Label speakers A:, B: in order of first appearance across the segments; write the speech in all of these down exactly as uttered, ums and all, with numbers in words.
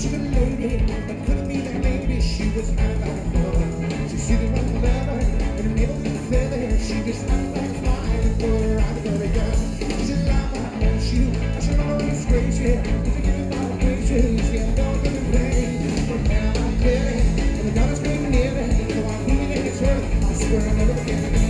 A: she's a lady, but couldn't be that lady. She was hot like a flower. She's sitting on the leather, and her navel didn't feather. She just hot like a fire, and for her I got a gun. She said, "Love, I want you." I said, "I'm gonna disgrace you. If you give me my graces, see, I'm going to the pain. But now I'm clear, and the daughter's getting near me. So I'm moving in his head. I swear I'll never forget it.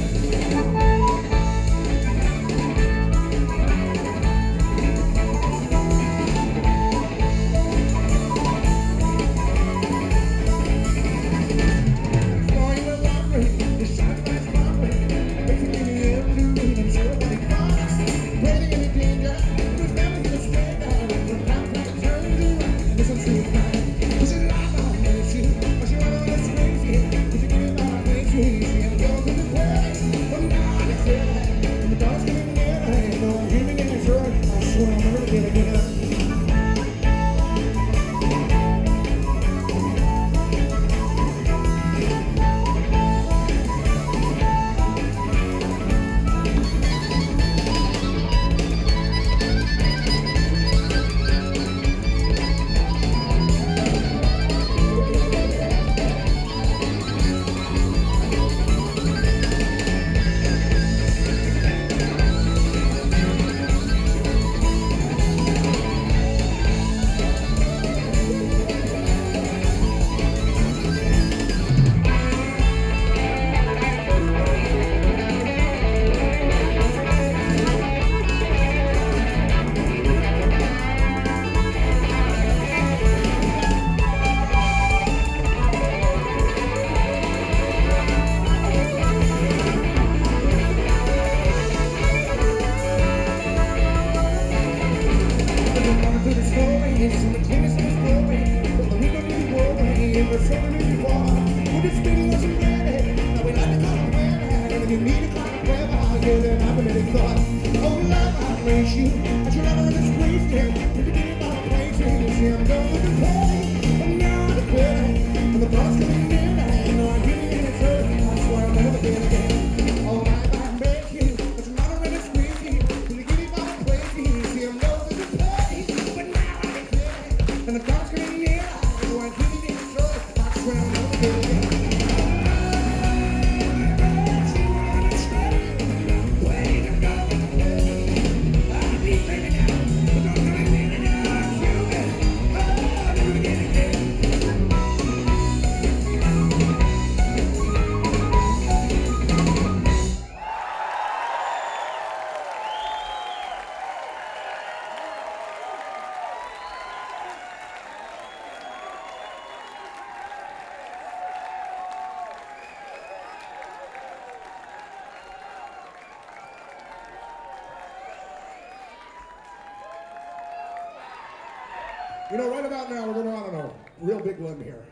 A: You know, right about now, we're going to, I don't know, real big limb here.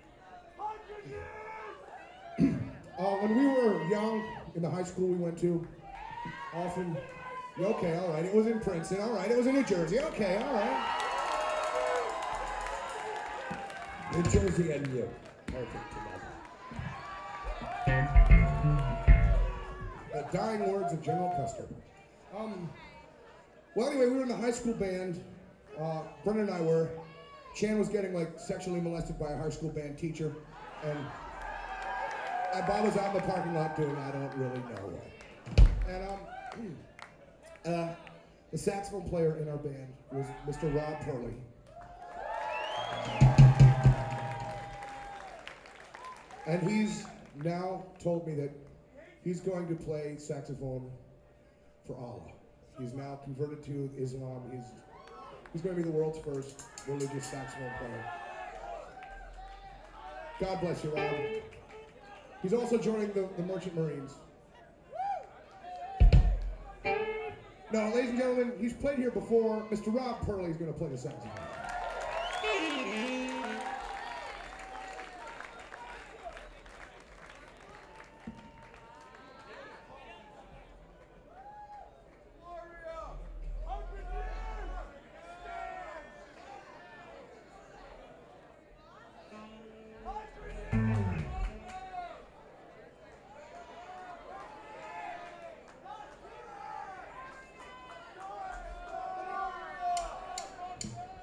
A: uh, when we were young, in the high school we went to, often, okay, all right, it was in Princeton, all right, it was in New Jersey, okay, all right. New Jersey and you. Perfect. The dying words of General Custer. Um, well, anyway, we were in the high school band. Uh, Brendan and I were. Chan was getting like sexually molested by a high school band teacher, and, and Bob was out in the parking lot doing I don't really know what. And um, uh, the saxophone player in our band was Mister Rob Purley. And he's now told me that he's going to play saxophone for Allah. He's now converted to Islam. He's He's going to be the world's first religious saxophone player. God bless you, Rob. He's also joining the, the Merchant Marines. Now, ladies and gentlemen, he's played here before. Mister Rob Purley is going to play the saxophone.